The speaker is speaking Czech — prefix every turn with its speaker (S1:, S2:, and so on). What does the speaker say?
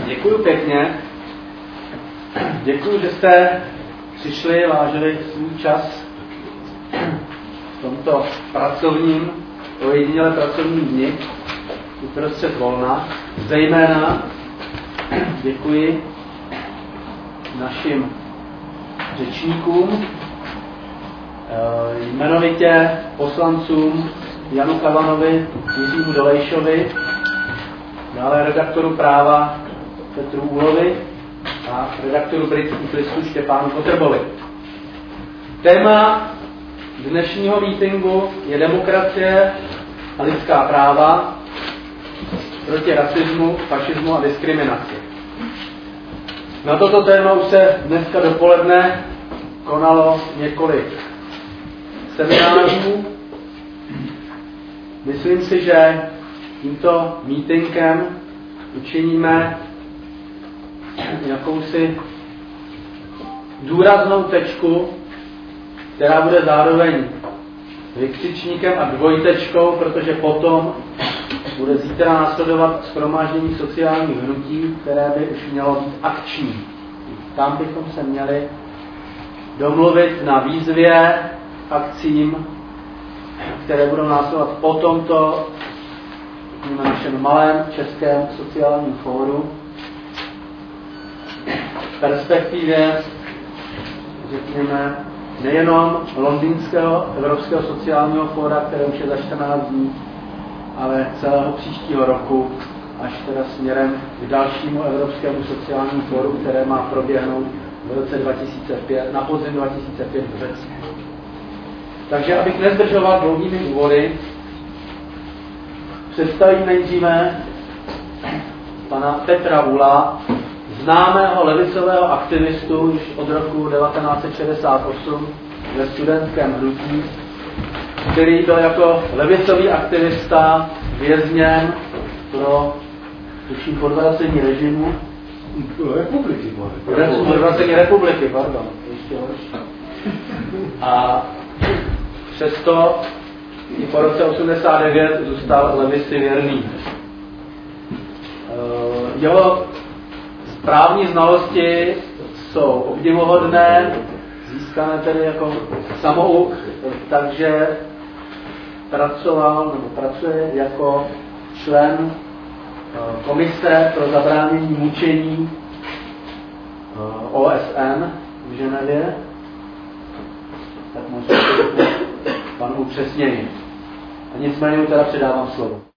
S1: Děkuju pěkně. Děkuju, že jste přišli, vážili svůj čas v tomto pracovním, ojediněle pracovním dni uprostřed volna. Zejména děkuji našim řečníkům, jmenovitě poslancům Janu Kavanovi, Jiřímu Dolejšovi, dále redaktoru Práva Petru Úlovi a redaktoru Britských listů Štěpánu Kotrbovi. Téma dnešního mítinku je demokracie a lidská práva proti rasismu, fašismu a diskriminaci. Na toto téma už se dneska dopoledne konalo několik seminářů. Myslím si, že tímto mítinkem učiníme jakousi důraznou tečku, která bude zároveň vykřičníkem a dvojtečkou, protože potom bude zítra následovat shromáždění sociálních hnutí, které by už mělo být akční. Tam bychom se měli domluvit na výzvě akcím, které budou následovat po tomto na našem malém českém sociálním fóru v perspektivě, řekněme, nejenom londýnského Evropského sociálního fóra, které už je za 14 dní, ale celého příštího roku, až teda směrem k dalšímu Evropskému sociálnímu fóru, které má proběhnout v roce 2005, na podzim 2005 v Řecku. Takže abych nezdržoval dlouhými úvody, představím nejdříve pana Petra Ula, známého levicového aktivistu už od roku 1968 ve studentském hnutí, který byl jako levicový aktivista vězněn pro tuším podvracení režimu. Podvracení republiky, pardon. A přesto i po roce 89 zůstal levici věrný. Jeho právní znalosti jsou obdivuhodné, získané tedy jako samouk, takže pracuje jako člen komise pro zabránění mučení OSN v Ženevě. Tak možná pan upřesnění. A nicméně mu teda předávám slovo.